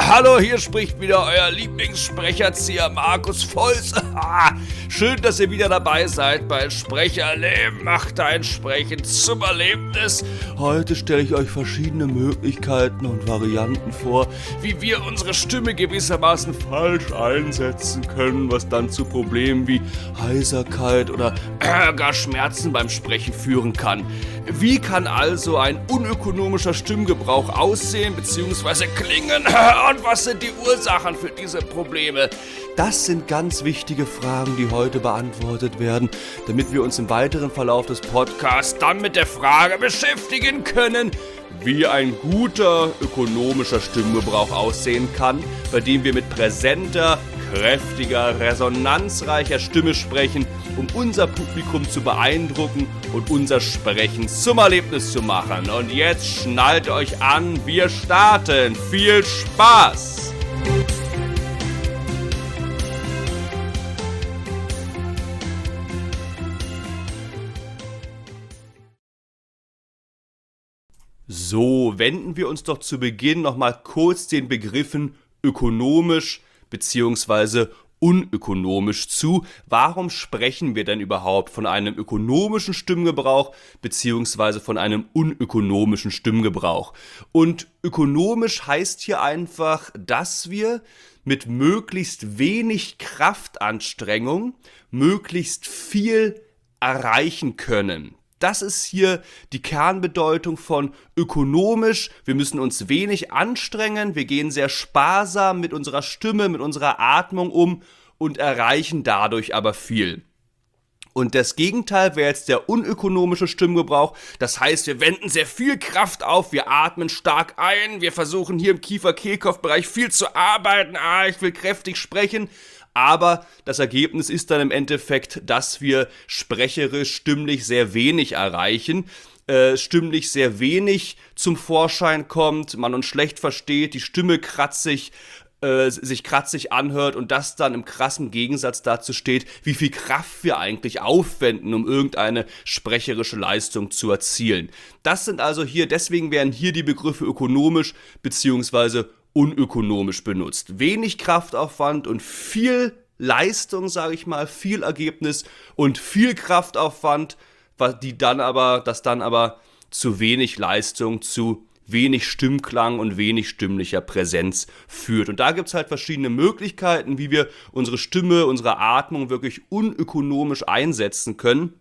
Hallo, hier spricht wieder euer Lieblingssprecherzieher Markus Volz. Schön, dass ihr wieder dabei seid bei Sprecherleben macht ein Sprechen zum Erlebnis. Heute stelle ich euch verschiedene Möglichkeiten und Varianten vor, wie wir unsere Stimme gewissermaßen falsch einsetzen können, was dann zu Problemen wie Heiserkeit oder gar Schmerzen beim Sprechen führen kann. Wie kann also ein unökonomischer Stimmgebrauch aussehen bzw. klingen? Und was sind die Ursachen für diese Probleme? Das sind ganz wichtige Fragen, die heute beantwortet werden, damit wir uns im weiteren Verlauf des Podcasts dann mit der Frage beschäftigen können, wie ein guter ökonomischer Stimmgebrauch aussehen kann, bei dem wir mit präsenter, kräftiger, resonanzreicher Stimme sprechen, um unser Publikum zu beeindrucken und unser Sprechen zum Erlebnis zu machen. Und jetzt schnallt euch an, wir starten. Viel Spaß! So, wenden wir uns doch zu Beginn nochmal kurz den Begriffen ökonomisch bzw. unökonomisch zu. Warum sprechen wir denn überhaupt von einem ökonomischen Stimmgebrauch bzw. von einem unökonomischen Stimmgebrauch? Und ökonomisch heißt hier einfach, dass wir mit möglichst wenig Kraftanstrengung möglichst viel erreichen können. Das ist hier die Kernbedeutung von ökonomisch. Wir müssen uns wenig anstrengen, wir gehen sehr sparsam mit unserer Stimme, mit unserer Atmung um und erreichen dadurch aber viel. Und das Gegenteil wäre jetzt der unökonomische Stimmgebrauch. Das heißt, wir wenden sehr viel Kraft auf, wir atmen stark ein, wir versuchen hier im Kiefer-Kehlkopf-Bereich viel zu arbeiten. Ich will kräftig sprechen. Aber das Ergebnis ist dann im Endeffekt, dass wir sprecherisch, stimmlich sehr wenig erreichen, stimmlich sehr wenig zum Vorschein kommt, man uns schlecht versteht, die Stimme sich kratzig anhört und das dann im krassen Gegensatz dazu steht, wie viel Kraft wir eigentlich aufwenden, um irgendeine sprecherische Leistung zu erzielen. Das sind also deswegen werden hier die Begriffe ökonomisch bzw. unökonomisch benutzt. Wenig Kraftaufwand und viel Leistung, sage ich mal, viel Ergebnis und viel Kraftaufwand, das dann aber zu wenig Leistung, zu wenig Stimmklang und wenig stimmlicher Präsenz führt. Und da gibt es halt verschiedene Möglichkeiten, wie wir unsere Stimme, unsere Atmung wirklich unökonomisch einsetzen können,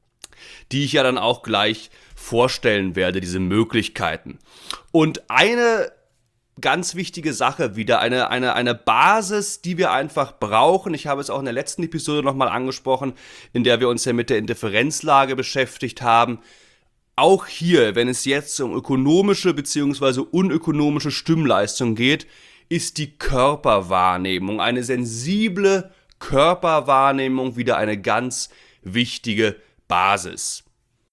die ich ja dann auch gleich vorstellen werde, diese Möglichkeiten. Und eine ganz wichtige Sache wieder, eine Basis, die wir einfach brauchen. Ich habe es auch in der letzten Episode nochmal angesprochen, in der wir uns ja mit der Interferenzlage beschäftigt haben. Auch hier, wenn es jetzt um ökonomische bzw. unökonomische Stimmleistung geht, ist die Körperwahrnehmung, eine sensible Körperwahrnehmung wieder eine ganz wichtige Basis.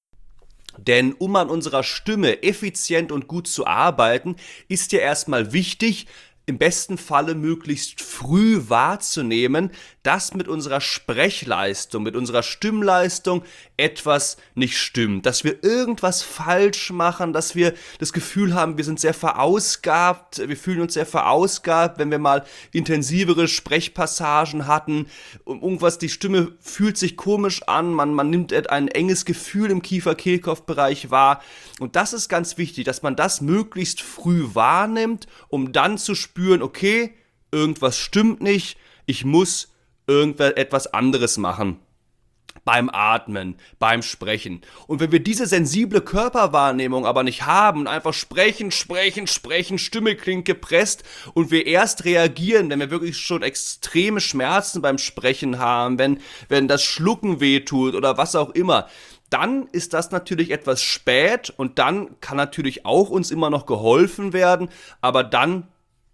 Denn um an unserer Stimme effizient und gut zu arbeiten, ist ja erstmal wichtig, im besten Falle möglichst früh wahrzunehmen, dass mit unserer Sprechleistung, mit unserer Stimmleistung etwas nicht stimmt, dass wir irgendwas falsch machen, dass wir das Gefühl haben, wir sind sehr verausgabt, wir fühlen uns sehr verausgabt, wenn wir mal intensivere Sprechpassagen hatten, irgendwas, die Stimme fühlt sich komisch an, man nimmt ein enges Gefühl im Kiefer-Kehlkopf-Bereich wahr und das ist ganz wichtig, dass man das möglichst früh wahrnimmt, um dann zu spüren, okay, irgendwas stimmt nicht, ich muss etwas anderes machen beim Atmen, beim Sprechen. Und wenn wir diese sensible Körperwahrnehmung aber nicht haben und einfach sprechen, Stimme klingt gepresst und wir erst reagieren, wenn wir wirklich schon extreme Schmerzen beim Sprechen haben, wenn das Schlucken wehtut oder was auch immer, dann ist das natürlich etwas spät und dann kann natürlich auch uns immer noch geholfen werden, aber dann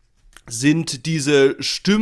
sind diese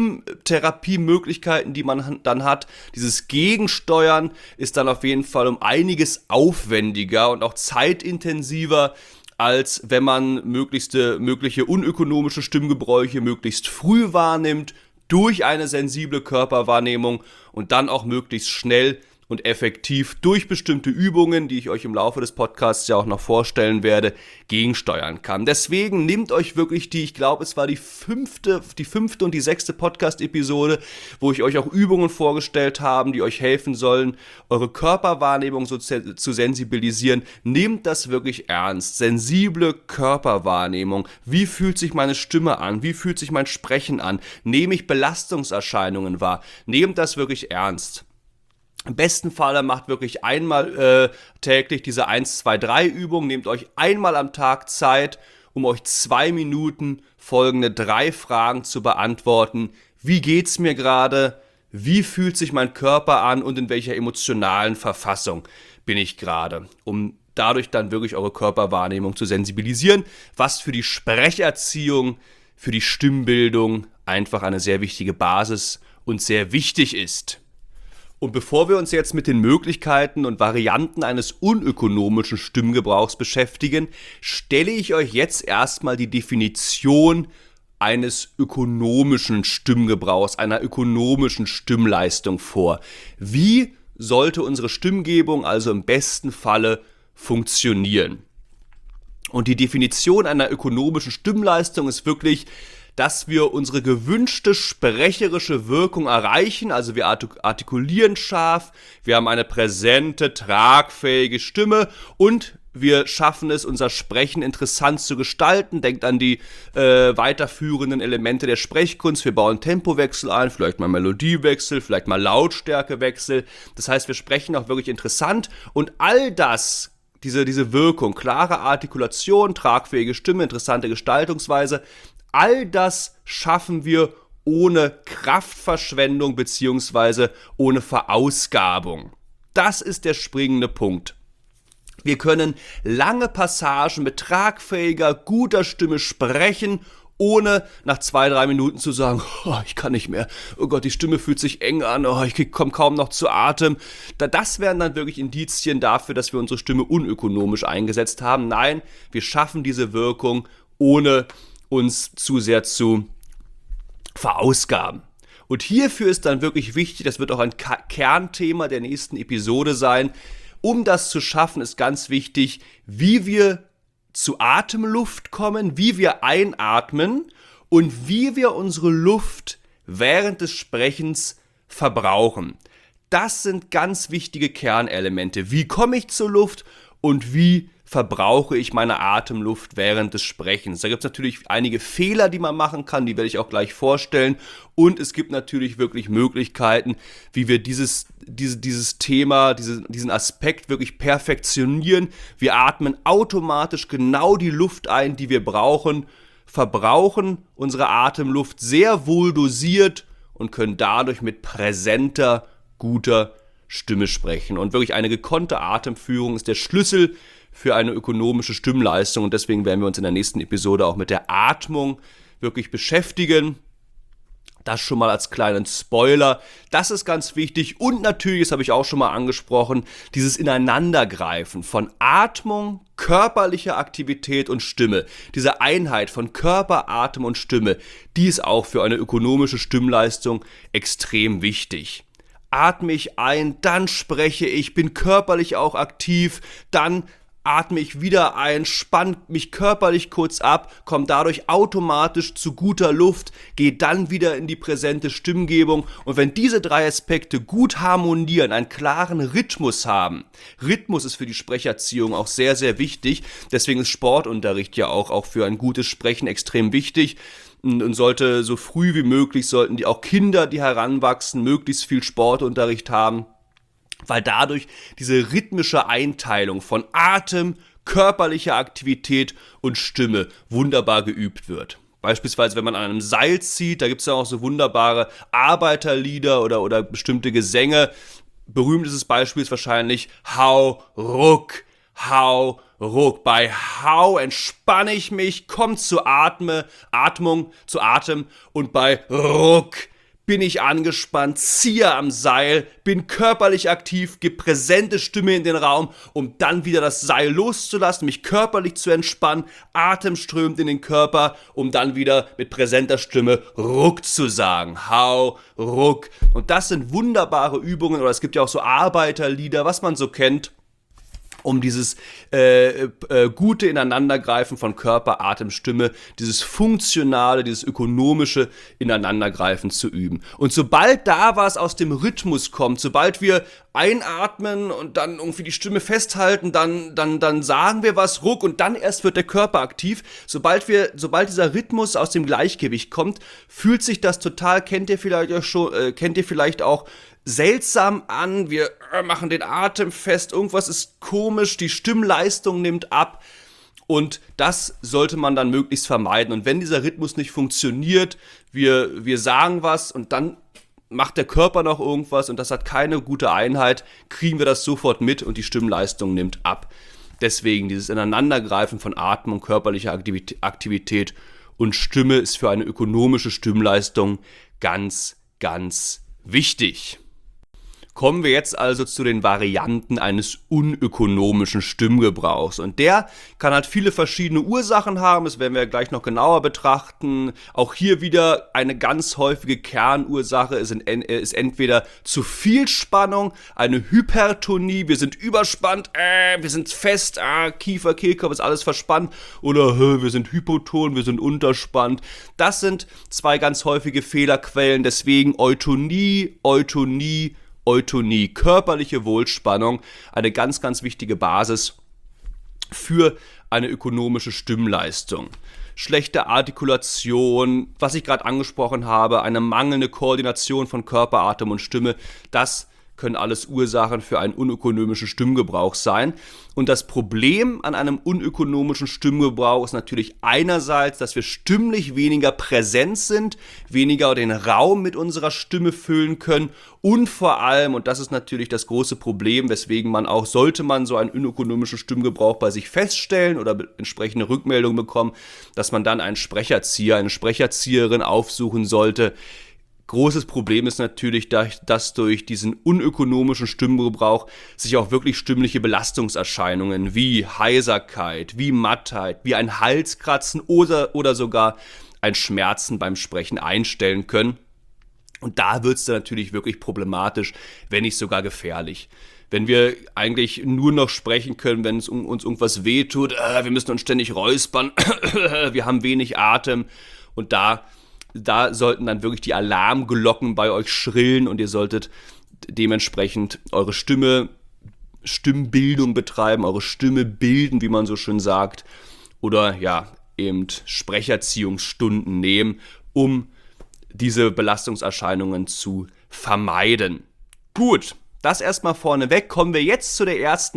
Stimmtherapiemöglichkeiten, die man dann hat, dieses Gegensteuern ist dann auf jeden Fall um einiges aufwendiger und auch zeitintensiver, als wenn man mögliche unökonomische Stimmgebräuche möglichst früh wahrnimmt, durch eine sensible Körperwahrnehmung und dann auch möglichst schnell und effektiv durch bestimmte Übungen, die ich euch im Laufe des Podcasts ja auch noch vorstellen werde, gegensteuern kann. Deswegen nehmt euch wirklich ich glaube, es war die fünfte und die 6. Podcast-Episode, wo ich euch auch Übungen vorgestellt habe, die euch helfen sollen, eure Körperwahrnehmung so zu sensibilisieren. Nehmt das wirklich ernst. Sensible Körperwahrnehmung. Wie fühlt sich meine Stimme an? Wie fühlt sich mein Sprechen an? Nehme ich Belastungserscheinungen wahr? Nehmt das wirklich ernst. Im besten Fall macht wirklich einmal täglich diese 1-2-3-Übung. Nehmt euch einmal am Tag Zeit, um euch 2 Minuten folgende 3 Fragen zu beantworten. Wie geht's mir gerade? Wie fühlt sich mein Körper an? Und in welcher emotionalen Verfassung bin ich gerade? Um dadurch dann wirklich eure Körperwahrnehmung zu sensibilisieren, was für die Sprecherziehung, für die Stimmbildung einfach eine sehr wichtige Basis und sehr wichtig ist. Und bevor wir uns jetzt mit den Möglichkeiten und Varianten eines unökonomischen Stimmgebrauchs beschäftigen, stelle ich euch jetzt erstmal die Definition eines ökonomischen Stimmgebrauchs, einer ökonomischen Stimmleistung vor. Wie sollte unsere Stimmgebung also im besten Falle funktionieren? Und die Definition einer ökonomischen Stimmleistung ist wirklich, dass wir unsere gewünschte sprecherische Wirkung erreichen, also wir artikulieren scharf, wir haben eine präsente, tragfähige Stimme und wir schaffen es, unser Sprechen interessant zu gestalten. Denkt an die weiterführenden Elemente der Sprechkunst. Wir bauen Tempowechsel ein, vielleicht mal Melodiewechsel, vielleicht mal Lautstärkewechsel. Das heißt, wir sprechen auch wirklich interessant und all das, diese Wirkung, klare Artikulation, tragfähige Stimme, interessante Gestaltungsweise, all das schaffen wir ohne Kraftverschwendung bzw. ohne Verausgabung. Das ist der springende Punkt. Wir können lange Passagen mit tragfähiger, guter Stimme sprechen, ohne nach 2-3 Minuten zu sagen, oh, ich kann nicht mehr, oh Gott, die Stimme fühlt sich eng an, oh, ich komme kaum noch zu Atem. Das wären dann wirklich Indizien dafür, dass wir unsere Stimme unökonomisch eingesetzt haben. Nein, wir schaffen diese Wirkung, ohne uns zu sehr zu verausgaben. Und hierfür ist dann wirklich wichtig, das wird auch ein Kernthema der nächsten Episode sein, um das zu schaffen, ist ganz wichtig, wie wir zu Atemluft kommen, wie wir einatmen und wie wir unsere Luft während des Sprechens verbrauchen. Das sind ganz wichtige Kernelemente. Wie komme ich zur Luft und wie verbrauche ich meine Atemluft während des Sprechens? Da gibt es natürlich einige Fehler, die man machen kann, die werde ich auch gleich vorstellen. Und es gibt natürlich wirklich Möglichkeiten, wie wir dieses Thema, diesen Aspekt wirklich perfektionieren. Wir atmen automatisch genau die Luft ein, die wir brauchen, verbrauchen unsere Atemluft sehr wohl dosiert und können dadurch mit präsenter, guter Stimme sprechen. Und wirklich eine gekonnte Atemführung ist der Schlüssel für eine ökonomische Stimmleistung und deswegen werden wir uns in der nächsten Episode auch mit der Atmung wirklich beschäftigen. Das schon mal als kleinen Spoiler. Das ist ganz wichtig und natürlich, das habe ich auch schon mal angesprochen, dieses Ineinandergreifen von Atmung, körperlicher Aktivität und Stimme. Diese Einheit von Körper, Atem und Stimme, die ist auch für eine ökonomische Stimmleistung extrem wichtig. Atme ich ein, dann spreche ich, bin körperlich auch aktiv, dann atme ich wieder ein, spanne mich körperlich kurz ab, komme dadurch automatisch zu guter Luft, gehe dann wieder in die präsente Stimmgebung und wenn diese 3 Aspekte gut harmonieren, einen klaren Rhythmus haben, Rhythmus ist für die Sprecherziehung auch sehr, sehr wichtig, deswegen ist Sportunterricht ja auch für ein gutes Sprechen extrem wichtig und sollte so früh wie möglich, sollten die auch Kinder, die heranwachsen, möglichst viel Sportunterricht haben, weil dadurch diese rhythmische Einteilung von Atem, körperlicher Aktivität und Stimme wunderbar geübt wird. Beispielsweise, wenn man an einem Seil zieht, da gibt es ja auch so wunderbare Arbeiterlieder oder bestimmte Gesänge. Berühmtestes Beispiel ist wahrscheinlich Hau, Ruck, Hau, Ruck. Bei Hau entspanne ich mich, komme zur Atmung, zu Atem und bei Ruck bin ich angespannt, ziehe am Seil, bin körperlich aktiv, gebe präsente Stimme in den Raum, um dann wieder das Seil loszulassen, mich körperlich zu entspannen, Atem strömt in den Körper, um dann wieder mit präsenter Stimme Ruck zu sagen. Hau, Ruck. Und das sind wunderbare Übungen, oder es gibt ja auch so Arbeiterlieder, was man so kennt, um dieses gute Ineinandergreifen von Körper, Atem, Stimme, dieses funktionale, dieses ökonomische Ineinandergreifen zu üben. Und sobald da was aus dem Rhythmus kommt, sobald wir einatmen und dann irgendwie die Stimme festhalten, dann sagen wir was, Ruck, und dann erst wird der Körper aktiv. Sobald dieser Rhythmus aus dem Gleichgewicht kommt, fühlt sich das total, kennt ihr vielleicht auch seltsam an, wir machen den Atem fest, irgendwas ist komisch, die Stimmleistung nimmt ab, und das sollte man dann möglichst vermeiden. Und wenn dieser Rhythmus nicht funktioniert, wir sagen was und dann macht der Körper noch irgendwas und das hat keine gute Einheit, kriegen wir das sofort mit und die Stimmleistung nimmt ab. Deswegen dieses Ineinandergreifen von Atem und körperlicher Aktivität und Stimme ist für eine ökonomische Stimmleistung ganz, ganz wichtig. Kommen wir jetzt also zu den Varianten eines unökonomischen Stimmgebrauchs. Und der kann halt viele verschiedene Ursachen haben, das werden wir gleich noch genauer betrachten. Auch hier wieder eine ganz häufige Kernursache ist entweder zu viel Spannung, eine Hypertonie, wir sind überspannt, wir sind fest, Kiefer, Kehlkopf ist alles verspannt, oder wir sind hypoton, wir sind unterspannt. Das sind zwei ganz häufige Fehlerquellen, deswegen Eutonie, körperliche Wohlspannung, eine ganz, ganz wichtige Basis für eine ökonomische Stimmleistung. Schlechte Artikulation, was ich gerade angesprochen habe, eine mangelnde Koordination von Körper, Atem und Stimme, das können alles Ursachen für einen unökonomischen Stimmgebrauch sein. Und das Problem an einem unökonomischen Stimmgebrauch ist natürlich einerseits, dass wir stimmlich weniger präsent sind, weniger den Raum mit unserer Stimme füllen können und vor allem, und das ist natürlich das große Problem, weswegen sollte man so einen unökonomischen Stimmgebrauch bei sich feststellen oder entsprechende Rückmeldungen bekommen, dass man dann einen Sprecherzieher, eine Sprecherzieherin aufsuchen sollte. Großes Problem ist natürlich, dass durch diesen unökonomischen Stimmgebrauch sich auch wirklich stimmliche Belastungserscheinungen wie Heiserkeit, wie Mattheit, wie ein Halskratzen oder sogar ein Schmerzen beim Sprechen einstellen können. Und da wird es dann natürlich wirklich problematisch, wenn nicht sogar gefährlich. Wenn wir eigentlich nur noch sprechen können, wenn es uns irgendwas wehtut, wir müssen uns ständig räuspern, wir haben wenig Atem, und da sollten dann wirklich die Alarmglocken bei euch schrillen und ihr solltet dementsprechend eure Stimmbildung betreiben, eure Stimme bilden, wie man so schön sagt, oder eben Sprecherziehungsstunden nehmen, um diese Belastungserscheinungen zu vermeiden. Gut, das erstmal vorneweg. Kommen wir jetzt zu der ersten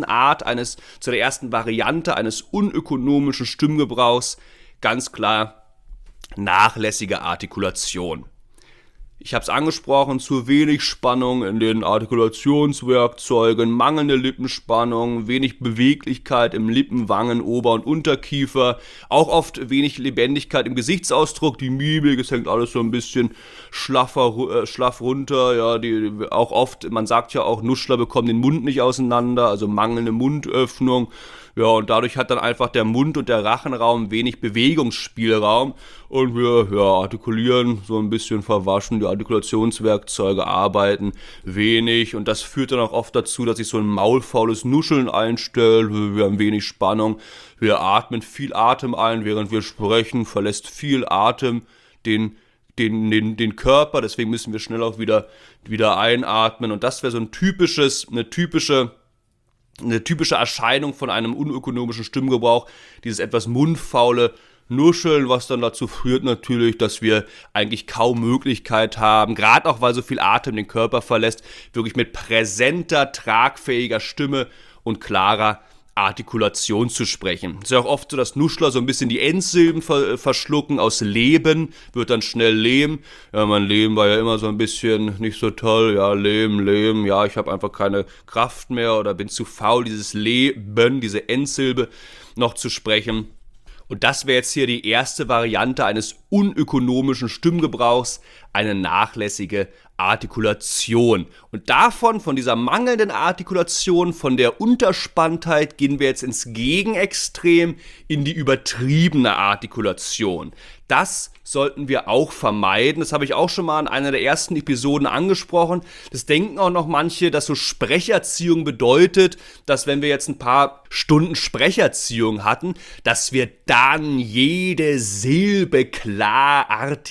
Variante eines unökonomischen Stimmgebrauchs. Ganz klar, nachlässige Artikulation. Ich habe es angesprochen, zu wenig Spannung in den Artikulationswerkzeugen, mangelnde Lippenspannung, wenig Beweglichkeit im Lippen-, Wangen-, Ober- und Unterkiefer, auch oft wenig Lebendigkeit im Gesichtsausdruck, die Mimik, es hängt alles so ein bisschen schlaff runter, auch oft, man sagt ja auch, Nuschler bekommen den Mund nicht auseinander, also mangelnde Mundöffnung. Ja, und dadurch hat dann einfach der Mund- und der Rachenraum wenig Bewegungsspielraum und wir artikulieren so ein bisschen verwaschen, die Artikulationswerkzeuge arbeiten wenig und das führt dann auch oft dazu, dass sich so ein maulfaules Nuscheln einstellt, wir haben wenig Spannung, wir atmen viel Atem ein, während wir sprechen, verlässt viel Atem den Körper, deswegen müssen wir schnell auch wieder einatmen und das wäre so eine typische Erscheinung von einem unökonomischen Stimmgebrauch, dieses etwas mundfaule Nuscheln, was dann dazu führt natürlich, dass wir eigentlich kaum Möglichkeit haben, gerade auch weil so viel Atem den Körper verlässt, wirklich mit präsenter, tragfähiger Stimme und klarer Artikulation zu sprechen. Es ist ja auch oft so, dass Nuschler so ein bisschen die Endsilben verschlucken. Aus Leben wird dann schnell Lehm. Ja, mein Leben war ja immer so ein bisschen nicht so toll. Ja, Lehm. Ja, ich habe einfach keine Kraft mehr oder bin zu faul, dieses Leben, diese Endsilbe noch zu sprechen. Und das wäre jetzt hier die erste Variante eines unökonomischen Stimmgebrauchs, eine nachlässige Artikulation. Und von dieser mangelnden Artikulation, von der Unterspanntheit, gehen wir jetzt ins Gegenextrem, in die übertriebene Artikulation. Das sollten wir auch vermeiden. Das habe ich auch schon mal in einer der ersten Episoden angesprochen. Das denken auch noch manche, dass so Sprecherziehung bedeutet, dass wenn wir jetzt ein paar Stunden Sprecherziehung hatten, dass wir dann jede Silbe klar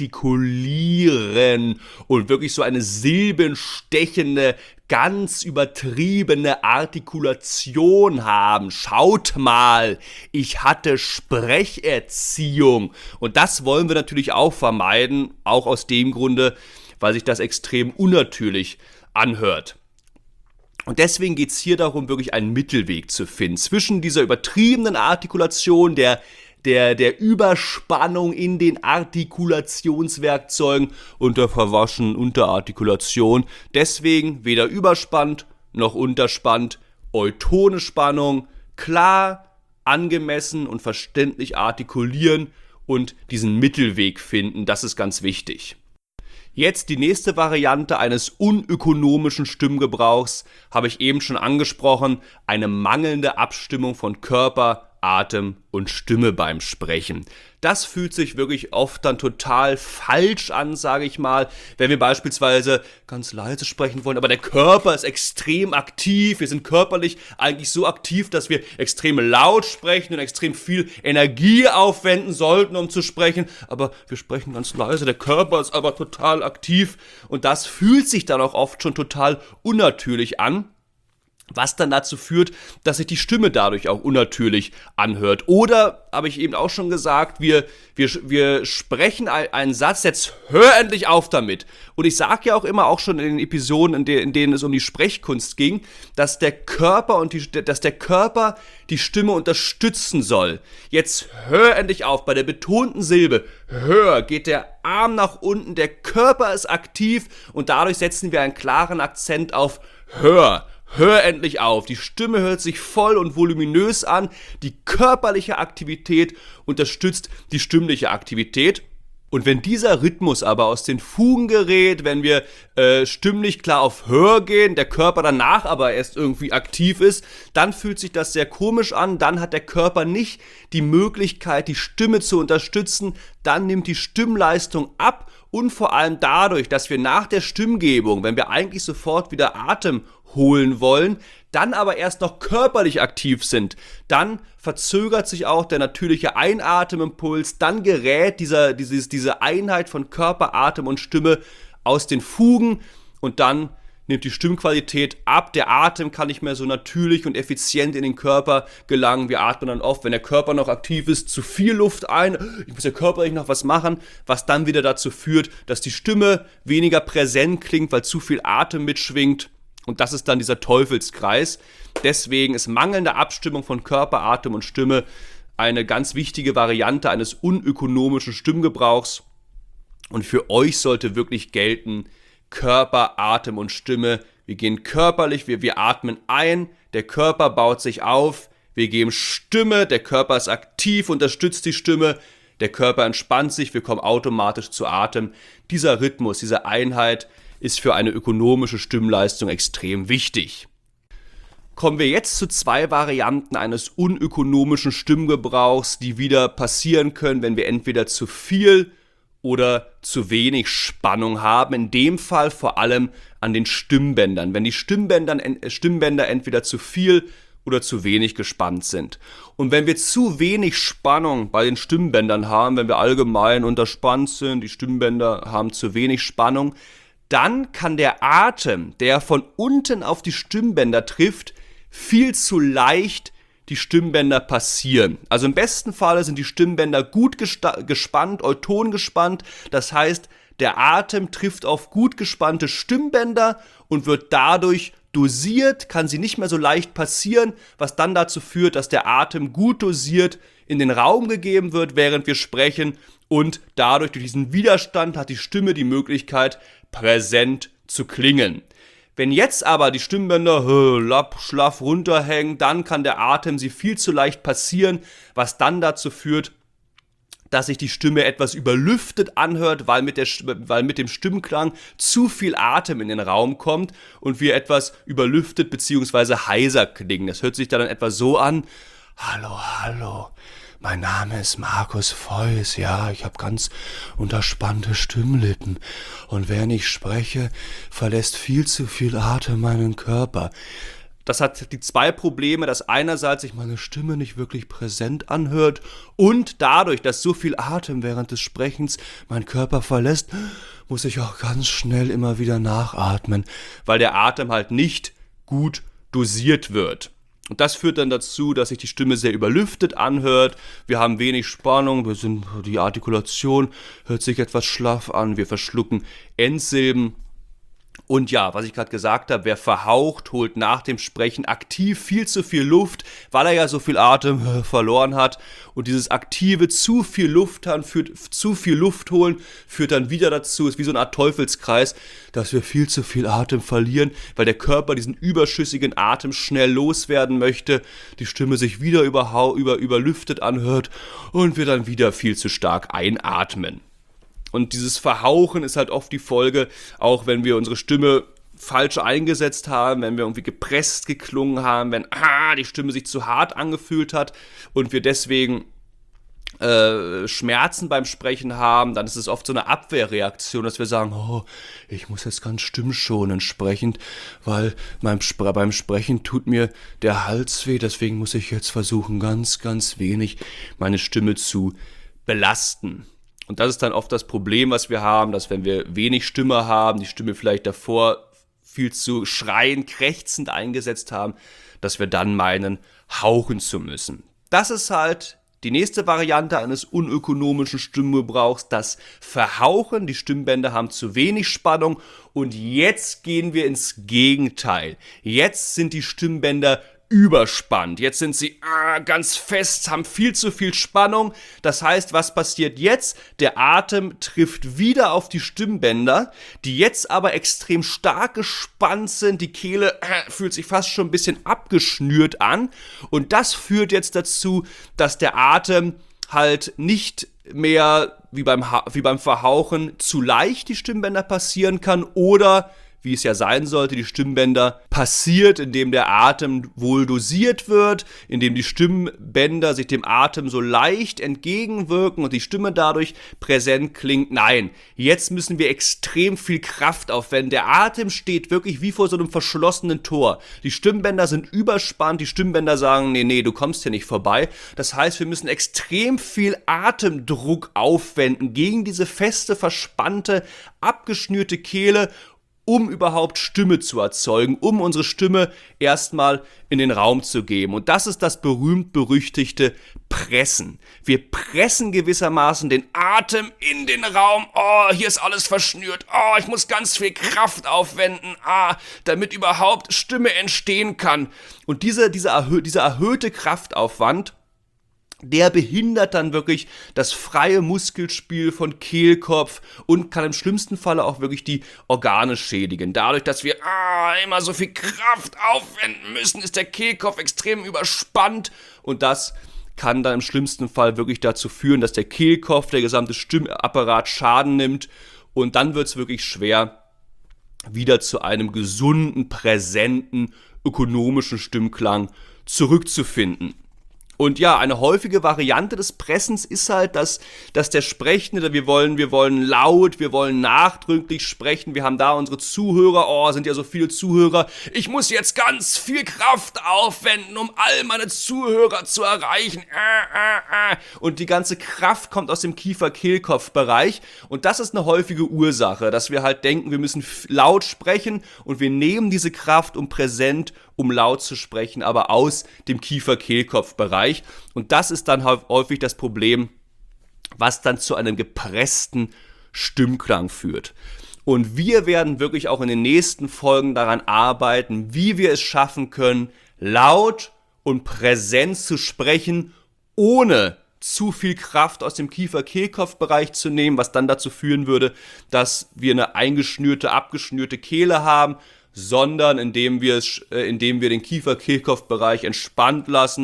artikulieren und wirklich so eine silbenstechende, ganz übertriebene Artikulation haben. Schaut mal, ich hatte Sprecherziehung. Und das wollen wir natürlich auch vermeiden, auch aus dem Grunde, weil sich das extrem unnatürlich anhört. Und deswegen geht es hier darum, wirklich einen Mittelweg zu finden zwischen dieser übertriebenen Artikulation, der Überspannung in den Artikulationswerkzeugen und der verwaschenen Unterartikulation. Deswegen weder überspannt noch unterspannt, eutone Spannung, klar, angemessen und verständlich artikulieren und diesen Mittelweg finden, das ist ganz wichtig. Jetzt die nächste Variante eines unökonomischen Stimmgebrauchs, habe ich eben schon angesprochen, eine mangelnde Abstimmung von Körper, Atem und Stimme beim Sprechen. Das fühlt sich wirklich oft dann total falsch an, sage ich mal, wenn wir beispielsweise ganz leise sprechen wollen, aber der Körper ist extrem aktiv, wir sind körperlich eigentlich so aktiv, dass wir extrem laut sprechen und extrem viel Energie aufwenden sollten, um zu sprechen, aber wir sprechen ganz leise, der Körper ist aber total aktiv und das fühlt sich dann auch oft schon total unnatürlich an. Was dann dazu führt, dass sich die Stimme dadurch auch unnatürlich anhört. Oder, habe ich eben auch schon gesagt, wir sprechen einen Satz, jetzt hör endlich auf damit. Und ich sage ja auch immer, auch schon in den Episoden, in denen es um die Sprechkunst ging, dass der Körper die Stimme unterstützen soll. Jetzt hör endlich auf. Bei der betonten Silbe, hör, geht der Arm nach unten, der Körper ist aktiv und dadurch setzen wir einen klaren Akzent auf hör. Hör endlich auf. Die Stimme hört sich voll und voluminös an. Die körperliche Aktivität unterstützt die stimmliche Aktivität. Und wenn dieser Rhythmus aber aus den Fugen gerät, wenn wir stimmlich klar auf Hör gehen, der Körper danach aber erst irgendwie aktiv ist, dann fühlt sich das sehr komisch an, dann hat der Körper nicht die Möglichkeit, die Stimme zu unterstützen, dann nimmt die Stimmleistung ab und vor allem dadurch, dass wir nach der Stimmgebung, wenn wir eigentlich sofort wieder Atem holen wollen, dann aber erst noch körperlich aktiv sind, dann verzögert sich auch der natürliche Einatemimpuls, dann gerät diese Einheit von Körper, Atem und Stimme aus den Fugen und dann nimmt die Stimmqualität ab, der Atem kann nicht mehr so natürlich und effizient in den Körper gelangen, wir atmen dann oft, wenn der Körper noch aktiv ist, zu viel Luft ein, ich muss ja körperlich noch was machen, was dann wieder dazu führt, dass die Stimme weniger präsent klingt, weil zu viel Atem mitschwingt. Und das ist dann dieser Teufelskreis. Deswegen ist mangelnde Abstimmung von Körper, Atem und Stimme eine ganz wichtige Variante eines unökonomischen Stimmgebrauchs. Und für euch sollte wirklich gelten, Körper, Atem und Stimme. Wir gehen körperlich, wir atmen ein, der Körper baut sich auf. Wir geben Stimme, der Körper ist aktiv, unterstützt die Stimme. Der Körper entspannt sich, wir kommen automatisch zu Atem. Dieser Rhythmus, diese Einheit ist für eine ökonomische Stimmleistung extrem wichtig. Kommen wir jetzt zu zwei Varianten eines unökonomischen Stimmgebrauchs, die wieder passieren können, wenn wir entweder zu viel oder zu wenig Spannung haben. In dem Fall vor allem an den Stimmbändern, wenn die Stimmbänder entweder zu viel oder zu wenig gespannt sind. Und wenn wir zu wenig Spannung bei den Stimmbändern haben, wenn wir allgemein unterspannt sind, die Stimmbänder haben zu wenig Spannung, dann kann der Atem, der von unten auf die Stimmbänder trifft, viel zu leicht die Stimmbänder passieren. Also im besten Falle sind die Stimmbänder gut gespannt, euton gespannt. Das heißt, der Atem trifft auf gut gespannte Stimmbänder und wird dadurch dosiert, kann sie nicht mehr so leicht passieren, was dann dazu führt, dass der Atem gut dosiert in den Raum gegeben wird, während wir sprechen und dadurch, durch diesen Widerstand, hat die Stimme die Möglichkeit, präsent zu klingen. Wenn jetzt aber die Stimmbänder schlaff runterhängen, dann kann der Atem sie viel zu leicht passieren, was dann dazu führt, dass sich die Stimme etwas überlüftet anhört, weil mit dem Stimmklang zu viel Atem in den Raum kommt und wir etwas überlüftet bzw. heiser klingen. Das hört sich dann etwa so an: Hallo, hallo, mein Name ist Markus Feuß, ja, ich habe ganz unterspannte Stimmlippen und während ich spreche, verlässt viel zu viel Atem meinen Körper. Das hat die zwei Probleme, dass einerseits sich meine Stimme nicht wirklich präsent anhört und dadurch, dass so viel Atem während des Sprechens meinen Körper verlässt, muss ich auch ganz schnell immer wieder nachatmen, weil der Atem halt nicht gut dosiert wird. Und das führt dann dazu, dass sich die Stimme sehr überlüftet anhört. Wir haben wenig Spannung, die Artikulation hört sich etwas schlaff an, wir verschlucken Endsilben. Und ja, was ich gerade gesagt habe, wer verhaucht, holt nach dem Sprechen aktiv viel zu viel Luft, weil er ja so viel Atem verloren hat. Und dieses aktive zu viel Luft holen führt dann wieder dazu, ist wie so eine Art Teufelskreis, dass wir viel zu viel Atem verlieren, weil der Körper diesen überschüssigen Atem schnell loswerden möchte, die Stimme sich wieder überlüftet anhört und wir dann wieder viel zu stark einatmen. Und dieses Verhauchen ist halt oft die Folge, auch wenn wir unsere Stimme falsch eingesetzt haben, wenn wir irgendwie gepresst geklungen haben, wenn die Stimme sich zu hart angefühlt hat und wir deswegen Schmerzen beim Sprechen haben, dann ist es oft so eine Abwehrreaktion, dass wir sagen, ich muss jetzt ganz stimmschonend sprechen, weil beim Sprechen tut mir der Hals weh, deswegen muss ich jetzt versuchen, ganz, ganz wenig meine Stimme zu belasten. Und das ist dann oft das Problem, was wir haben, dass wenn wir wenig Stimme haben, die Stimme vielleicht davor viel zu schreiend, krächzend eingesetzt haben, dass wir dann meinen, hauchen zu müssen. Das ist halt die nächste Variante eines unökonomischen Stimmgebrauchs, das Verhauchen. Die Stimmbänder haben zu wenig Spannung und jetzt gehen wir ins Gegenteil. Jetzt sind die Stimmbänder überspannt. Jetzt sind sie ganz fest, haben viel zu viel Spannung. Das heißt, was passiert jetzt? Der Atem trifft wieder auf die Stimmbänder, die jetzt aber extrem stark gespannt sind. Die Kehle fühlt sich fast schon ein bisschen abgeschnürt an. Und das führt jetzt dazu, dass der Atem halt nicht mehr wie beim Verhauchen zu leicht die Stimmbänder passieren kann oder wie es ja sein sollte, die Stimmbänder passiert, indem der Atem wohl dosiert wird, indem die Stimmbänder sich dem Atem so leicht entgegenwirken und die Stimme dadurch präsent klingt. Nein, jetzt müssen wir extrem viel Kraft aufwenden. Der Atem steht wirklich wie vor so einem verschlossenen Tor. Die Stimmbänder sind überspannt, die Stimmbänder sagen, nee, du kommst hier nicht vorbei. Das heißt, wir müssen extrem viel Atemdruck aufwenden gegen diese feste, verspannte, abgeschnürte Kehle, um überhaupt Stimme zu erzeugen, um unsere Stimme erstmal in den Raum zu geben. Und das ist das berühmt-berüchtigte Pressen. Wir pressen gewissermaßen den Atem in den Raum. Hier ist alles verschnürt. Ich muss ganz viel Kraft aufwenden, damit überhaupt Stimme entstehen kann. Und dieser erhöhte Kraftaufwand, der behindert dann wirklich das freie Muskelspiel von Kehlkopf und kann im schlimmsten Falle auch wirklich die Organe schädigen. Dadurch, dass wir immer so viel Kraft aufwenden müssen, ist der Kehlkopf extrem überspannt und das kann dann im schlimmsten Fall wirklich dazu führen, dass der Kehlkopf, der gesamte Stimmapparat Schaden nimmt und dann wird es wirklich schwer, wieder zu einem gesunden, präsenten, ökonomischen Stimmklang zurückzufinden. Und ja, eine häufige Variante des Pressens ist halt, dass der Sprechende, wir wollen laut, wir wollen nachdrücklich sprechen, wir haben da unsere Zuhörer, sind ja so viele Zuhörer, ich muss jetzt ganz viel Kraft aufwenden, um all meine Zuhörer zu erreichen, und die ganze Kraft kommt aus dem Kiefer-Kehlkopf-Bereich und das ist eine häufige Ursache, dass wir halt denken, wir müssen laut sprechen und wir nehmen diese Kraft, um laut zu sprechen, aber aus dem Kiefer-Kehlkopf-Bereich. Und das ist dann häufig das Problem, was dann zu einem gepressten Stimmklang führt. Und wir werden wirklich auch in den nächsten Folgen daran arbeiten, wie wir es schaffen können, laut und präsent zu sprechen, ohne zu viel Kraft aus dem Kiefer-Kehlkopf-Bereich zu nehmen, was dann dazu führen würde, dass wir eine abgeschnürte Kehle haben, sondern indem wir den Kiefer-Kehlkopf-Bereich entspannt lassen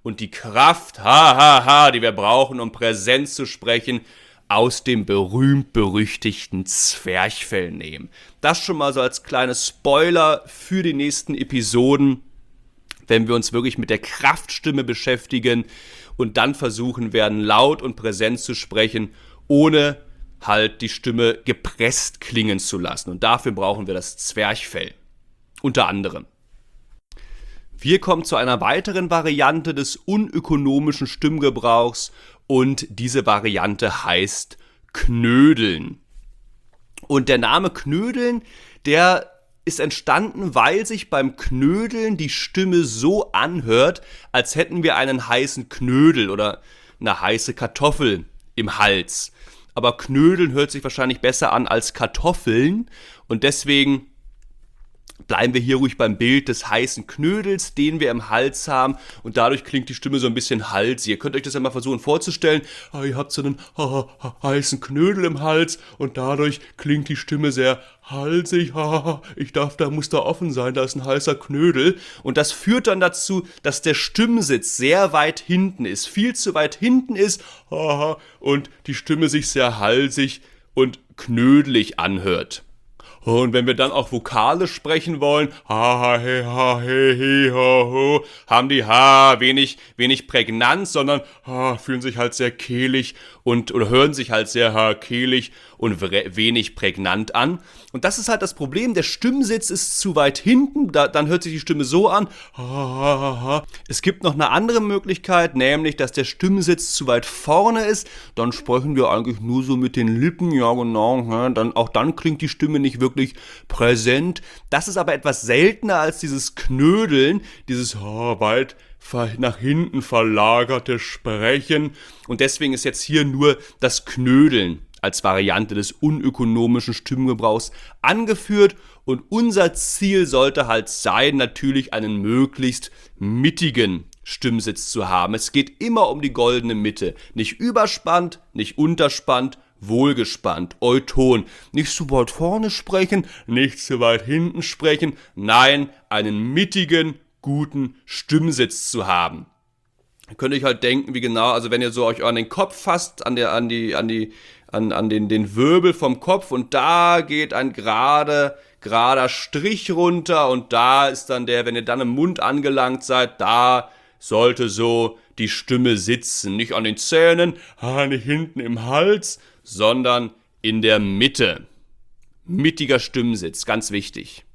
und die Kraft, die wir brauchen, um präsent zu sprechen, aus dem berühmt-berüchtigten Zwerchfell nehmen. Das schon mal so als kleines Spoiler für die nächsten Episoden, wenn wir uns wirklich mit der Kraftstimme beschäftigen und dann versuchen werden, laut und präsent zu sprechen, ohne halt die Stimme gepresst klingen zu lassen. Und dafür brauchen wir das Zwerchfell. Unter anderem. Wir kommen zu einer weiteren Variante des unökonomischen Stimmgebrauchs und diese Variante heißt Knödeln. Und der Name Knödeln, der ist entstanden, weil sich beim Knödeln die Stimme so anhört, als hätten wir einen heißen Knödel oder eine heiße Kartoffel im Hals. Aber Knödeln hört sich wahrscheinlich besser an als Kartoffeln und deswegen bleiben wir hier ruhig beim Bild des heißen Knödels, den wir im Hals haben und dadurch klingt die Stimme so ein bisschen halsig. Ihr könnt euch das ja mal versuchen vorzustellen, ihr habt so einen heißen Knödel im Hals und dadurch klingt die Stimme sehr halsig, muss da offen sein, da ist ein heißer Knödel und das führt dann dazu, dass der Stimmsitz sehr weit hinten ist, viel zu weit hinten ist und die Stimme sich sehr halsig und knödelig anhört. Und wenn wir dann auch Vokale sprechen wollen, haben die wenig Prägnanz, sondern fühlen sich halt sehr kehlig oder hören sich halt sehr kehlig und wenig prägnant an. Und das ist halt das Problem, der Stimmsitz ist zu weit hinten, dann hört sich die Stimme so an. Es gibt noch eine andere Möglichkeit, nämlich, dass der Stimmsitz zu weit vorne ist, dann sprechen wir eigentlich nur so mit den Lippen, ja genau, dann klingt die Stimme nicht wirklich präsent. Das ist aber etwas seltener als dieses Knödeln, dieses weit nach hinten verlagerte Sprechen und deswegen ist jetzt hier nur das Knödeln als Variante des unökonomischen Stimmgebrauchs angeführt und unser Ziel sollte halt sein, natürlich einen möglichst mittigen Stimmsitz zu haben. Es geht immer um die goldene Mitte. Nicht überspannt, nicht unterspannt, wohlgespannt, euton. Nicht zu weit vorne sprechen, nicht zu weit hinten sprechen. Nein, einen mittigen, guten Stimmsitz zu haben. Ihr könnt euch halt denken, wie genau, also wenn ihr so euch an den Kopf fasst, an den Wirbel vom Kopf und da geht ein gerader Strich runter und da ist dann wenn ihr dann im Mund angelangt seid, da sollte so die Stimme sitzen. Nicht an den Zähnen, nicht hinten im Hals, sondern in der Mitte. Mittiger Stimmsitz, ganz wichtig.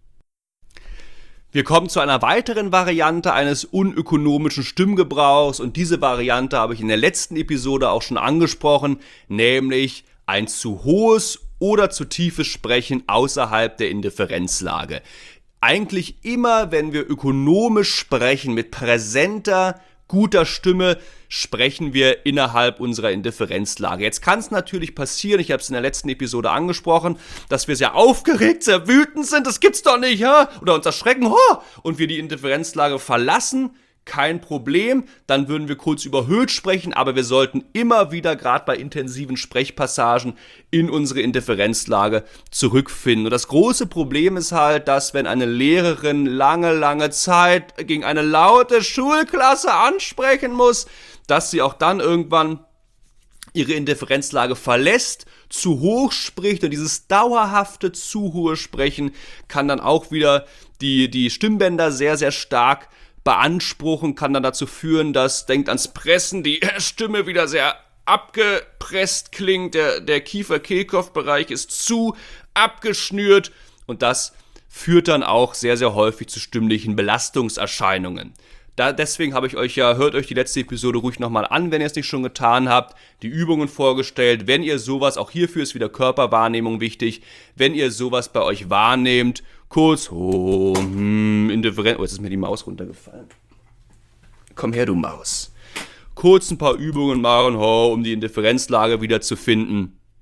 Wir kommen zu einer weiteren Variante eines unökonomischen Stimmgebrauchs und diese Variante habe ich in der letzten Episode auch schon angesprochen, nämlich ein zu hohes oder zu tiefes Sprechen außerhalb der Indifferenzlage. Eigentlich immer, wenn wir ökonomisch sprechen, mit präsenter, guter Stimme, sprechen wir innerhalb unserer Indifferenzlage. Jetzt kann es natürlich passieren, ich habe es in der letzten Episode angesprochen, dass wir sehr aufgeregt, sehr wütend sind, das gibt's doch nicht, oder uns erschrecken, und wir die Indifferenzlage verlassen. Kein Problem, dann würden wir kurz überhöht sprechen, aber wir sollten immer wieder, gerade bei intensiven Sprechpassagen, in unsere Indifferenzlage zurückfinden. Und das große Problem ist halt, dass wenn eine Lehrerin lange Zeit gegen eine laute Schulklasse ansprechen muss, dass sie auch dann irgendwann ihre Indifferenzlage verlässt, zu hoch spricht und dieses dauerhafte zu hohe Sprechen kann dann auch wieder die Stimmbänder sehr, sehr stark beanspruchen, kann dann dazu führen, dass, denkt ans Pressen, die Stimme wieder sehr abgepresst klingt, der Kiefer-Kehlkopf-Bereich ist zu abgeschnürt und das führt dann auch sehr, sehr häufig zu stimmlichen Belastungserscheinungen. Deswegen habe ich hört euch die letzte Episode ruhig nochmal an, wenn ihr es nicht schon getan habt, die Übungen vorgestellt, wenn ihr sowas, auch hierfür ist wieder Körperwahrnehmung wichtig, wenn ihr sowas bei euch wahrnehmt, kurz, indifferent, jetzt ist mir die Maus runtergefallen. Komm her, du Maus. Kurz ein paar Übungen machen, um die Indifferenzlage wieder zu finden.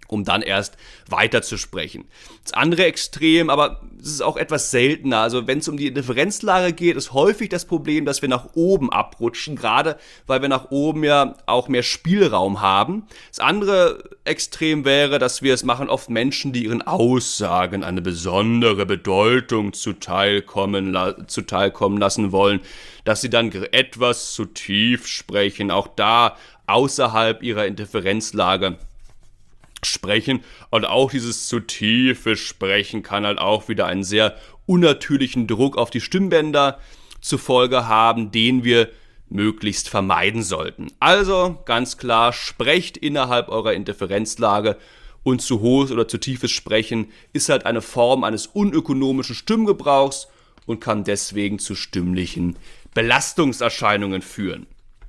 um dann erst weiterzusprechen. Das andere Extrem, aber es ist auch etwas seltener, also wenn es um die Differenzlage geht, ist häufig das Problem, dass wir nach oben abrutschen, gerade weil wir nach oben ja auch mehr Spielraum haben. Das andere Extrem wäre, dass wir es machen oft Menschen, die ihren Aussagen eine besondere Bedeutung zuteilkommen lassen wollen, dass sie dann etwas zu tief sprechen, auch da außerhalb ihrer Indifferenzlage sprechen, und auch dieses zu tiefe Sprechen kann halt auch wieder einen sehr unnatürlichen Druck auf die Stimmbänder zur Folge haben, den wir möglichst vermeiden sollten. Also ganz klar, sprecht innerhalb eurer Indifferenzlage, und zu hohes oder zu tiefes Sprechen ist halt eine Form eines unökonomischen Stimmgebrauchs und kann deswegen zu stimmlichen Belastungserscheinungen führen.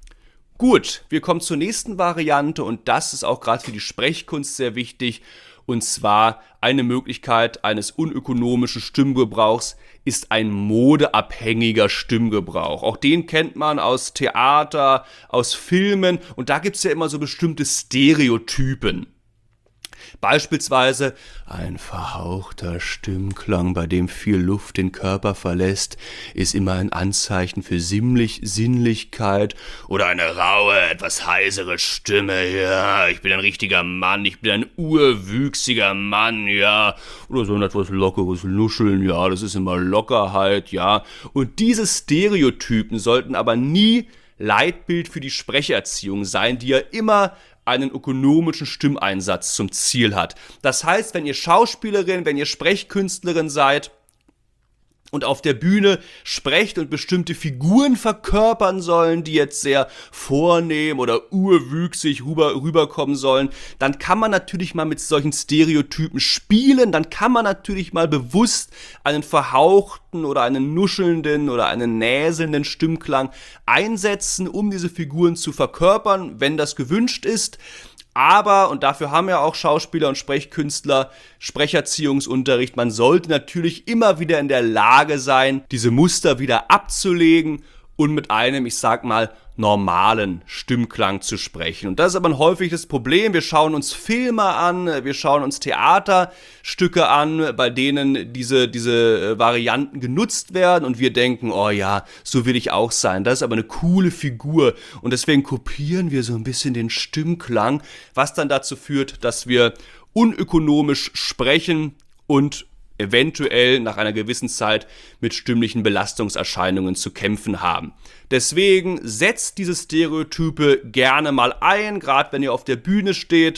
Gut, wir kommen zur nächsten Variante, und das ist auch gerade für die Sprechkunst sehr wichtig, und zwar eine Möglichkeit eines unökonomischen Stimmgebrauchs ist ein modeabhängiger Stimmgebrauch. Auch den kennt man aus Theater, aus Filmen, und da gibt es ja immer so bestimmte Stereotypen. Beispielsweise ein verhauchter Stimmklang, bei dem viel Luft den Körper verlässt, ist immer ein Anzeichen für Sinnlichkeit. Oder eine raue, etwas heisere Stimme, ja, ich bin ein richtiger Mann, ich bin ein urwüchsiger Mann, ja. Oder so ein etwas lockeres Nuscheln, ja, das ist immer Lockerheit, ja. Und diese Stereotypen sollten aber nie Leitbild für die Sprecherziehung sein, die ja immer einen ökonomischen Stimmeinsatz zum Ziel hat. Das heißt, wenn ihr Schauspielerin, wenn ihr Sprechkünstlerin seid und auf der Bühne sprecht und bestimmte Figuren verkörpern sollen, die jetzt sehr vornehm oder urwüchsig rüberkommen sollen, dann kann man natürlich mal mit solchen Stereotypen spielen, dann kann man natürlich mal bewusst einen verhauchten oder einen nuschelnden oder einen näselnden Stimmklang einsetzen, um diese Figuren zu verkörpern, wenn das gewünscht ist. Aber, und dafür haben ja auch Schauspieler und Sprechkünstler Sprecherziehungsunterricht, man sollte natürlich immer wieder in der Lage sein, diese Muster wieder abzulegen und mit einem, ich sag mal, normalen Stimmklang zu sprechen. Und das ist aber ein häufiges Problem. Wir schauen uns Filme an, wir schauen uns Theaterstücke an, bei denen diese Varianten genutzt werden, und wir denken, oh ja, so will ich auch sein. Das ist aber eine coole Figur, und deswegen kopieren wir so ein bisschen den Stimmklang, was dann dazu führt, dass wir unökonomisch sprechen und eventuell nach einer gewissen Zeit mit stimmlichen Belastungserscheinungen zu kämpfen haben. Deswegen setzt diese Stereotype gerne mal ein, gerade wenn ihr auf der Bühne steht,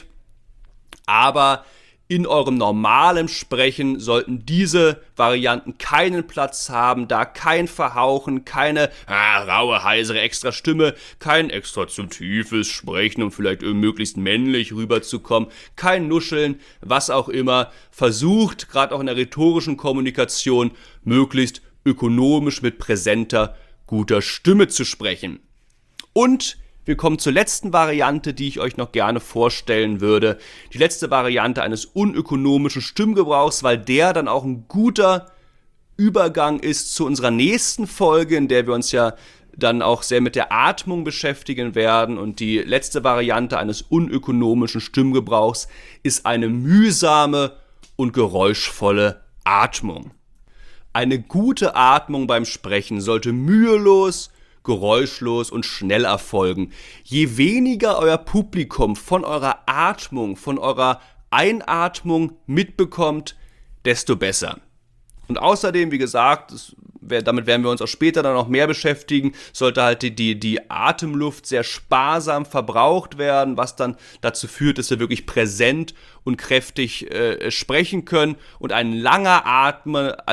aber in eurem normalen Sprechen sollten diese Varianten keinen Platz haben, da kein Verhauchen, keine raue, heisere extra Stimme, kein extra zu tiefes Sprechen, um vielleicht möglichst männlich rüberzukommen, kein Nuscheln, was auch immer. Versucht, gerade auch in der rhetorischen Kommunikation, möglichst ökonomisch mit präsenter, guter Stimme zu sprechen. Und wir kommen zur letzten Variante, die ich euch noch gerne vorstellen würde. Die letzte Variante eines unökonomischen Stimmgebrauchs, weil der dann auch ein guter Übergang ist zu unserer nächsten Folge, in der wir uns ja dann auch sehr mit der Atmung beschäftigen werden. Und die letzte Variante eines unökonomischen Stimmgebrauchs ist eine mühsame und geräuschvolle Atmung. Eine gute Atmung beim Sprechen sollte mühelos, geräuschlos und schnell erfolgen. Je weniger euer Publikum von eurer Atmung, von eurer Einatmung mitbekommt, desto besser. Und außerdem, wie gesagt, damit werden wir uns auch später dann noch mehr beschäftigen, sollte halt die Atemluft sehr sparsam verbraucht werden, was dann dazu führt, dass wir wirklich präsent und kräftig sprechen können. Und ein langer Atem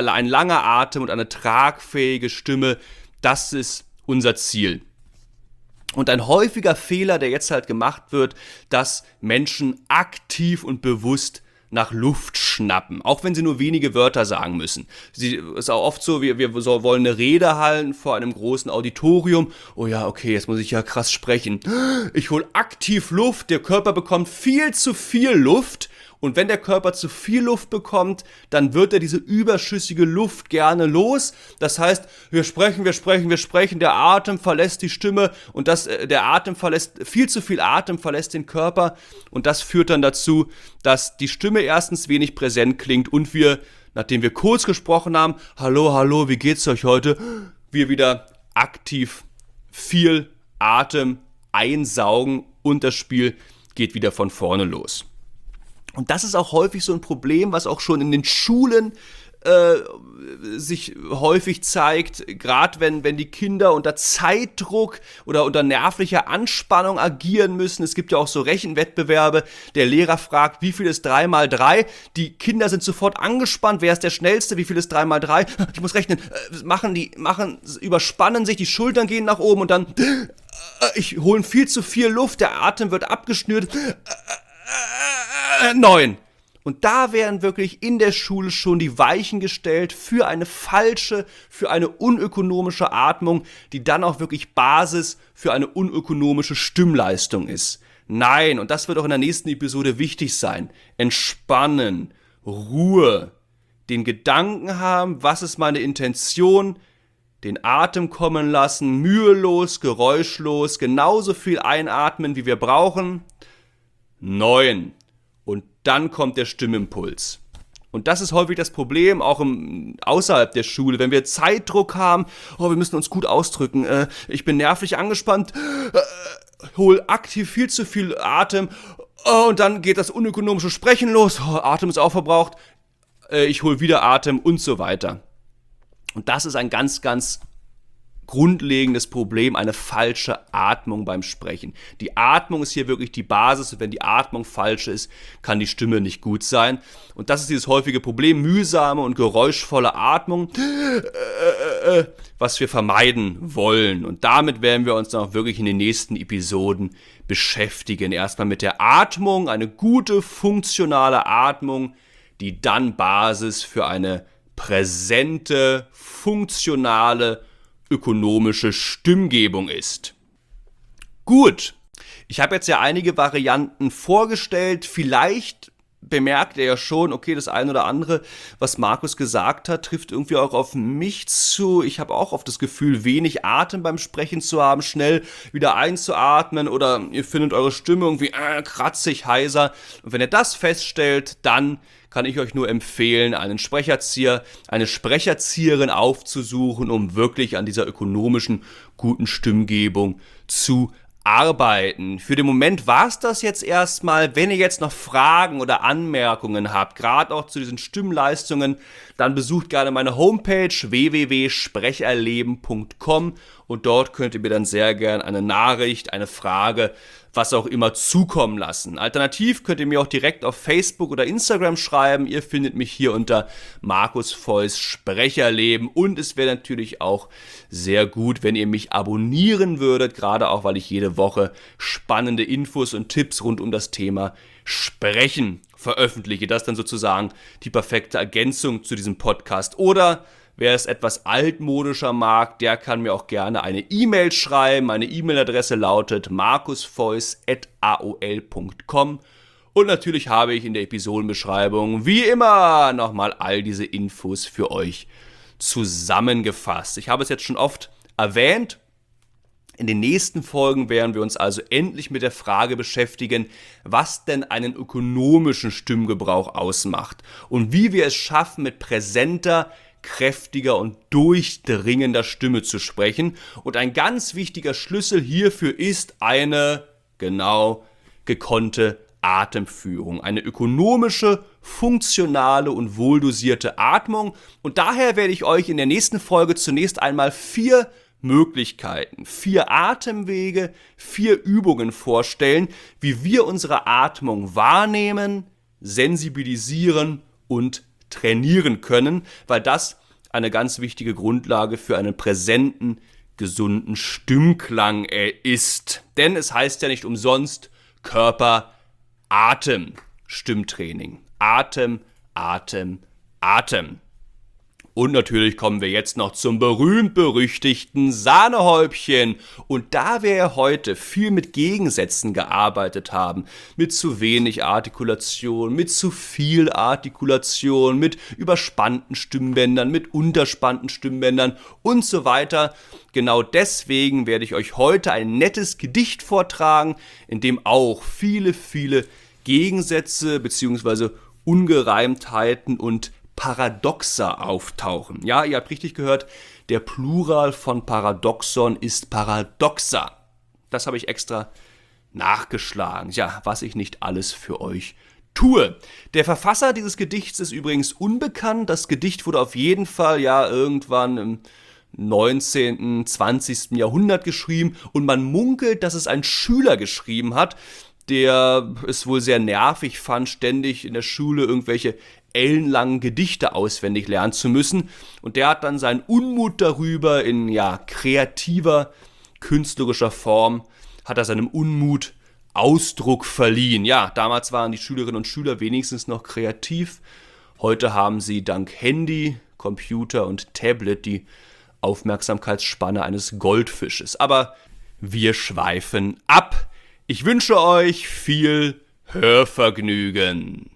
und eine tragfähige Stimme, das ist unser Ziel. Und ein häufiger Fehler, der jetzt halt gemacht wird, dass Menschen aktiv und bewusst nach Luft schnappen, auch wenn sie nur wenige Wörter sagen müssen. Ist auch oft so, wir wollen eine Rede halten vor einem großen Auditorium. Oh ja, okay, jetzt muss ich ja krass sprechen. Ich hole aktiv Luft, der Körper bekommt viel zu viel Luft Und wenn der Körper zu viel Luft bekommt, dann wird er diese überschüssige Luft gerne los. Das heißt, wir sprechen, der Atem verlässt die Stimme und viel zu viel Atem verlässt den Körper. Und das führt dann dazu, dass die Stimme erstens wenig präsent klingt und wir, nachdem wir kurz gesprochen haben, hallo, wie geht's euch heute, wir wieder aktiv viel Atem einsaugen und das Spiel geht wieder von vorne los. Und das ist auch häufig so ein Problem, was auch schon in den Schulen sich häufig zeigt, gerade wenn die Kinder unter Zeitdruck oder unter nervlicher Anspannung agieren müssen. Es gibt ja auch so Rechenwettbewerbe, der Lehrer fragt, wie viel ist 3 mal 3? Die Kinder sind sofort angespannt, wer ist der Schnellste, wie viel ist 3 mal 3? Ich muss rechnen, überspannen sich, die Schultern gehen nach oben und dann holen viel zu viel Luft, der Atem wird abgeschnürt. 9. Und da werden wirklich in der Schule schon die Weichen gestellt für eine falsche, für eine unökonomische Atmung, die dann auch wirklich Basis für eine unökonomische Stimmleistung ist. Nein, und das wird auch in der nächsten Episode wichtig sein. Entspannen, Ruhe, den Gedanken haben, was ist meine Intention, den Atem kommen lassen, mühelos, geräuschlos, genauso viel einatmen, wie wir brauchen. 9. Und dann kommt der Stimmimpuls. Und das ist häufig das Problem, auch außerhalb der Schule, wenn wir Zeitdruck haben, wir müssen uns gut ausdrücken, ich bin nervlich angespannt, hol aktiv viel zu viel Atem, und dann geht das unökonomische Sprechen los, Atem ist auch verbraucht, ich hol wieder Atem und so weiter. Und das ist ein ganz, ganz grundlegendes Problem, eine falsche Atmung beim Sprechen. Die Atmung ist hier wirklich die Basis und wenn die Atmung falsch ist, kann die Stimme nicht gut sein. Und das ist dieses häufige Problem, mühsame und geräuschvolle Atmung, was wir vermeiden wollen. Und damit werden wir uns dann auch wirklich in den nächsten Episoden beschäftigen. Erstmal mit der Atmung, eine gute, funktionale Atmung, die dann Basis für eine präsente, funktionale, ökonomische Stimmgebung ist. Gut, ich habe jetzt ja einige Varianten vorgestellt. Vielleicht bemerkt ihr ja schon, okay, das eine oder andere, was Markus gesagt hat, trifft irgendwie auch auf mich zu. Ich habe auch oft das Gefühl, wenig Atem beim Sprechen zu haben, schnell wieder einzuatmen oder ihr findet eure Stimme irgendwie kratzig, heiser. Und wenn ihr das feststellt, dann kann ich euch nur empfehlen, einen Sprecherzieher, eine Sprecherzieherin aufzusuchen, um wirklich an dieser ökonomischen, guten Stimmgebung zu arbeiten. Für den Moment war es das jetzt erstmal. Wenn ihr jetzt noch Fragen oder Anmerkungen habt, gerade auch zu diesen Stimmleistungen, dann besucht gerne meine Homepage www.sprecherleben.com und dort könnt ihr mir dann sehr gerne eine Nachricht, eine Frage, was auch immer zukommen lassen. Alternativ könnt ihr mir auch direkt auf Facebook oder Instagram schreiben. Ihr findet mich hier unter Markus Voice Sprecherleben und es wäre natürlich auch sehr gut, wenn ihr mich abonnieren würdet, gerade auch, weil ich jede Woche spannende Infos und Tipps rund um das Thema Sprechen veröffentliche. Das ist dann sozusagen die perfekte Ergänzung zu diesem Podcast. Oder wer es etwas altmodischer mag, der kann mir auch gerne eine E-Mail schreiben. Meine E-Mail-Adresse lautet markusvoice@aol.com. Und natürlich habe ich in der Episodenbeschreibung wie immer nochmal all diese Infos für euch zusammengefasst. Ich habe es jetzt schon oft erwähnt. In den nächsten Folgen werden wir uns also endlich mit der Frage beschäftigen, was denn einen ökonomischen Stimmgebrauch ausmacht und wie wir es schaffen, mit präsenter, kräftiger und durchdringender Stimme zu sprechen. Und ein ganz wichtiger Schlüssel hierfür ist eine genau gekonnte Atemführung. Eine ökonomische, funktionale und wohldosierte Atmung. Und daher werde ich euch in der nächsten Folge zunächst einmal 4 Möglichkeiten, 4 Atemwege, 4 Übungen vorstellen, wie wir unsere Atmung wahrnehmen, sensibilisieren und trainieren können, weil das eine ganz wichtige Grundlage für einen präsenten, gesunden Stimmklang ist. Denn es heißt ja nicht umsonst Körper, Atem, Stimmtraining. Atem, Atem, Atem. Und natürlich kommen wir jetzt noch zum berühmt-berüchtigten Sahnehäubchen. Und da wir ja heute viel mit Gegensätzen gearbeitet haben, mit zu wenig Artikulation, mit zu viel Artikulation, mit überspannten Stimmbändern, mit unterspannten Stimmbändern und so weiter, genau deswegen werde ich euch heute ein nettes Gedicht vortragen, in dem auch viele Gegensätze bzw. Ungereimtheiten und Paradoxa auftauchen. Ja, ihr habt richtig gehört, der Plural von Paradoxon ist Paradoxa. Das habe ich extra nachgeschlagen. Ja, was ich nicht alles für euch tue. Der Verfasser dieses Gedichts ist übrigens unbekannt. Das Gedicht wurde auf jeden Fall ja irgendwann im 19., 20. Jahrhundert geschrieben und man munkelt, dass es ein Schüler geschrieben hat, der es wohl sehr nervig fand, ständig in der Schule irgendwelche ellenlangen Gedichte auswendig lernen zu müssen. Und der hat dann seinen Unmut darüber in kreativer, künstlerischer Form, hat er seinem Unmut Ausdruck verliehen. Ja, damals waren die Schülerinnen und Schüler wenigstens noch kreativ. Heute haben sie dank Handy, Computer und Tablet die Aufmerksamkeitsspanne eines Goldfisches. Aber wir schweifen ab. Ich wünsche euch viel Hörvergnügen.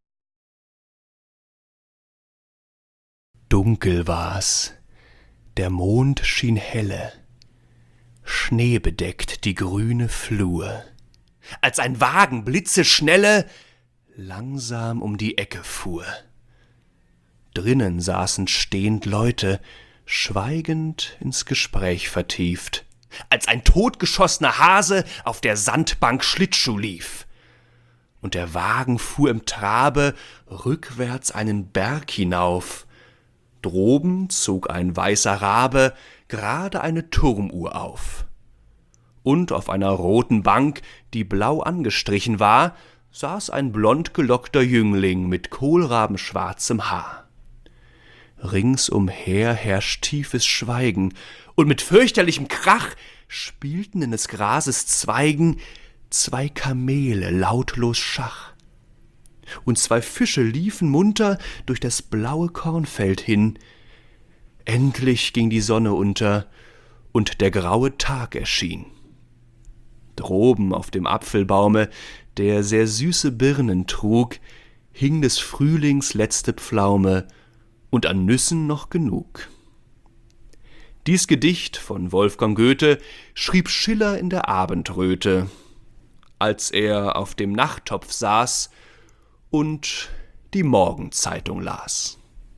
Dunkel war's, der Mond schien helle, schneebedeckt die grüne Flur, als ein Wagen blitzeschnelle langsam um die Ecke fuhr. Drinnen saßen stehend Leute, schweigend ins Gespräch vertieft, als ein totgeschossener Hase auf der Sandbank Schlittschuh lief. Und der Wagen fuhr im Trabe rückwärts einen Berg hinauf. Droben zog ein weißer Rabe gerade eine Turmuhr auf. Und auf einer roten Bank, die blau angestrichen war, saß ein blond gelockter Jüngling mit kohlrabenschwarzem Haar. Ringsumher herrscht tiefes Schweigen, und mit fürchterlichem Krach spielten in des Grases Zweigen zwei Kamele lautlos Schach. Und zwei Fische liefen munter durch das blaue Kornfeld hin. Endlich ging die Sonne unter, und der graue Tag erschien. Droben auf dem Apfelbaume, der sehr süße Birnen trug, hing des Frühlings letzte Pflaume, und an Nüssen noch genug. Dies Gedicht von Wolfgang Goethe schrieb Schiller in der Abendröte, als er auf dem Nachttopf saß und die Morgenzeitung las.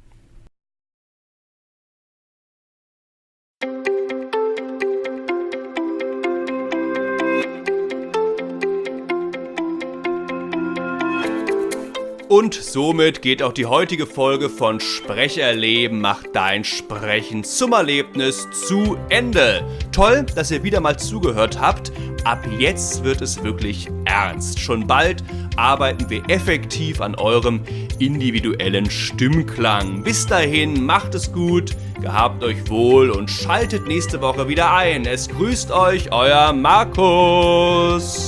Und somit geht auch die heutige Folge von Sprecherleben macht dein Sprechen zum Erlebnis zu Ende. Toll, dass ihr wieder mal zugehört habt. Ab jetzt wird es wirklich ernst. Schon bald arbeiten wir effektiv an eurem individuellen Stimmklang. Bis dahin, macht es gut, gehabt euch wohl und schaltet nächste Woche wieder ein. Es grüßt euch, euer Markus.